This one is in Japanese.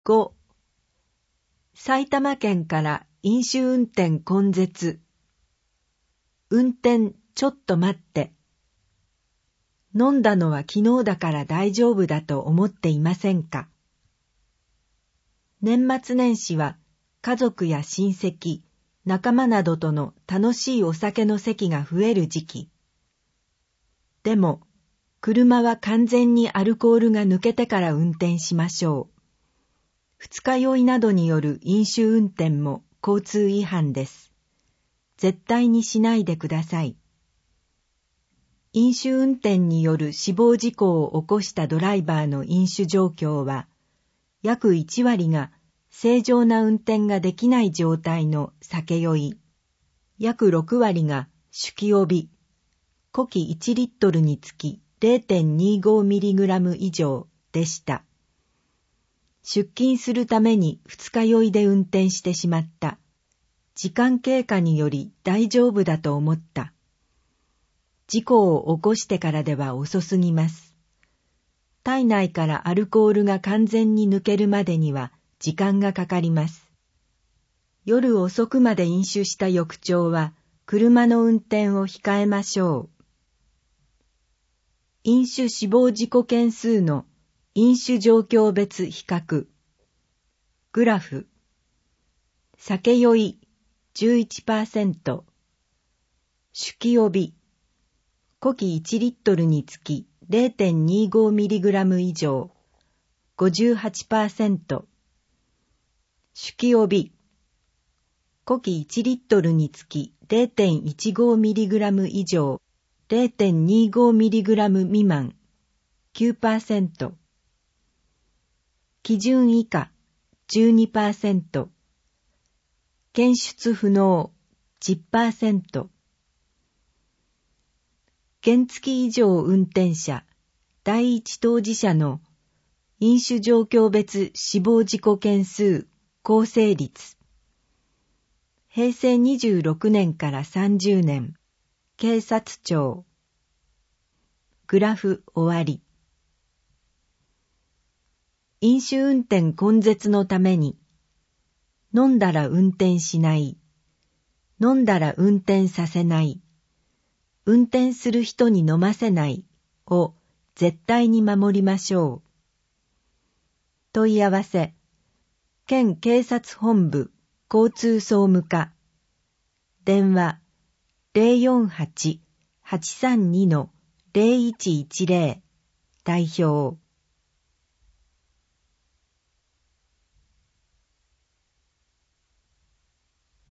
5、埼玉県から飲酒運転根絶。運転ちょっと待って。飲んだのは昨日だから大丈夫だと思っていませんか。年末年始は家族や親戚、仲間などとの楽しいお酒の席が増える時期。でも、車は完全にアルコールが抜けてから運転しましょう。二日酔いなどによる飲酒運転も交通違反です。絶対にしないでください。飲酒運転による死亡事故を起こしたドライバーの飲酒状況は、約1割が正常な運転ができない状態の酒酔い、約6割が酒気帯び、呼気1リットルにつき 0.25mg 以上でした。出勤するために二日酔いで運転してしまった。時間経過により大丈夫だと思った。事故を起こしてからでは遅すぎます。体内からアルコールが完全に抜けるまでには時間がかかります。夜遅くまで飲酒した翌朝は車の運転を控えましょう。飲酒死亡事故件数の飲酒状況別比較。グラフ。酒酔い 11%、酒気帯び、呼気1リットルにつき 0.25mg 以上 58%、酒気帯び、呼気1リットルにつき 0.15mg 以上 0.25mg 未満 9%、基準以下 12%、検出不能 10%、原付以上運転者第一当事者の飲酒状況別死亡事故件数構成率。平成26年から30年、警察庁。グラフ終わり。飲酒運転根絶のために、飲んだら運転しない、飲んだら運転させない、運転する人に飲ませないを絶対に守りましょう。問い合わせ、県警察本部交通総務課。電話 048-832-0110 代表